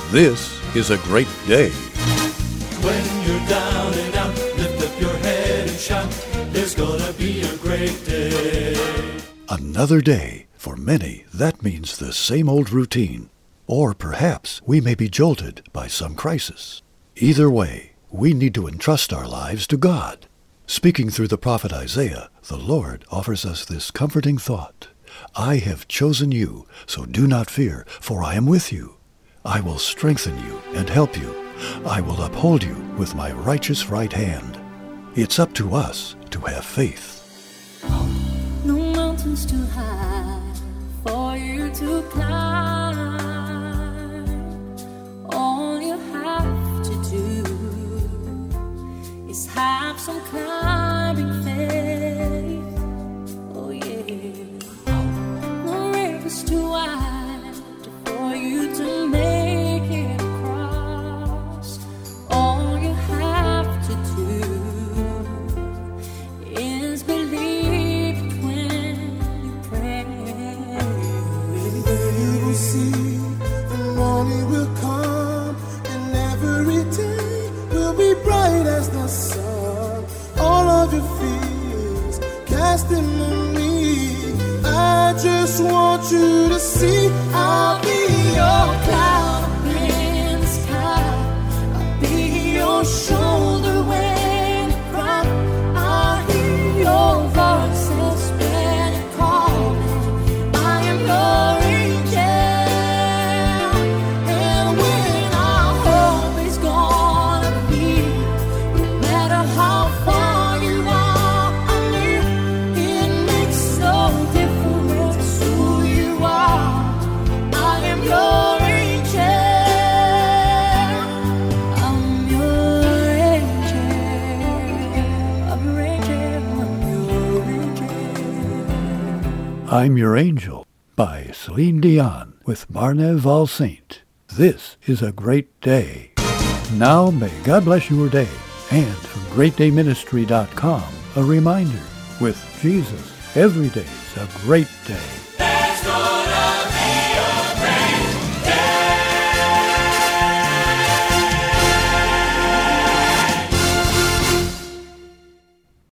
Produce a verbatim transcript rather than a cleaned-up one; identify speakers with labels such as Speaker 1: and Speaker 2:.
Speaker 1: This is a great day.
Speaker 2: When you're down and out, lift up your head and shout, there's gonna be a great day.
Speaker 1: Another day. For many, that means the same old routine. Or perhaps we may be jolted by some crisis. Either way, we need to entrust our lives to God. Speaking through the prophet Isaiah, the Lord offers us this comforting thought. I have chosen you, so do not fear, for I am with you. I will strengthen you and help you. I will uphold you with my righteous right hand. It's up to us to have faith.
Speaker 3: No mountains too high for you to climb. All you have to do is have some climbing faith. Oh yeah. No river's too wide for you to make it across. All you have to do is believe it when you pray.
Speaker 4: You will see the morning will come, and every day will be bright as the sun. All of your fears cast them on me. I just want you to see I'll be your cloud up in the sky. I'll be your shoulder when you cry. I'll hear your voices when you call me. I am your angel, and when our hope is gonna be, no matter how far you are, I'm near. It makes no difference who you are. I am your angel. I'm your angel. I'm your angel. I'm your angel.
Speaker 1: I'm Your Angel by Celine Dion with Marnev Valsaint. This is a great day. Now may God bless your day. And from great day ministry dot com, a reminder, with Jesus, every day's a great day.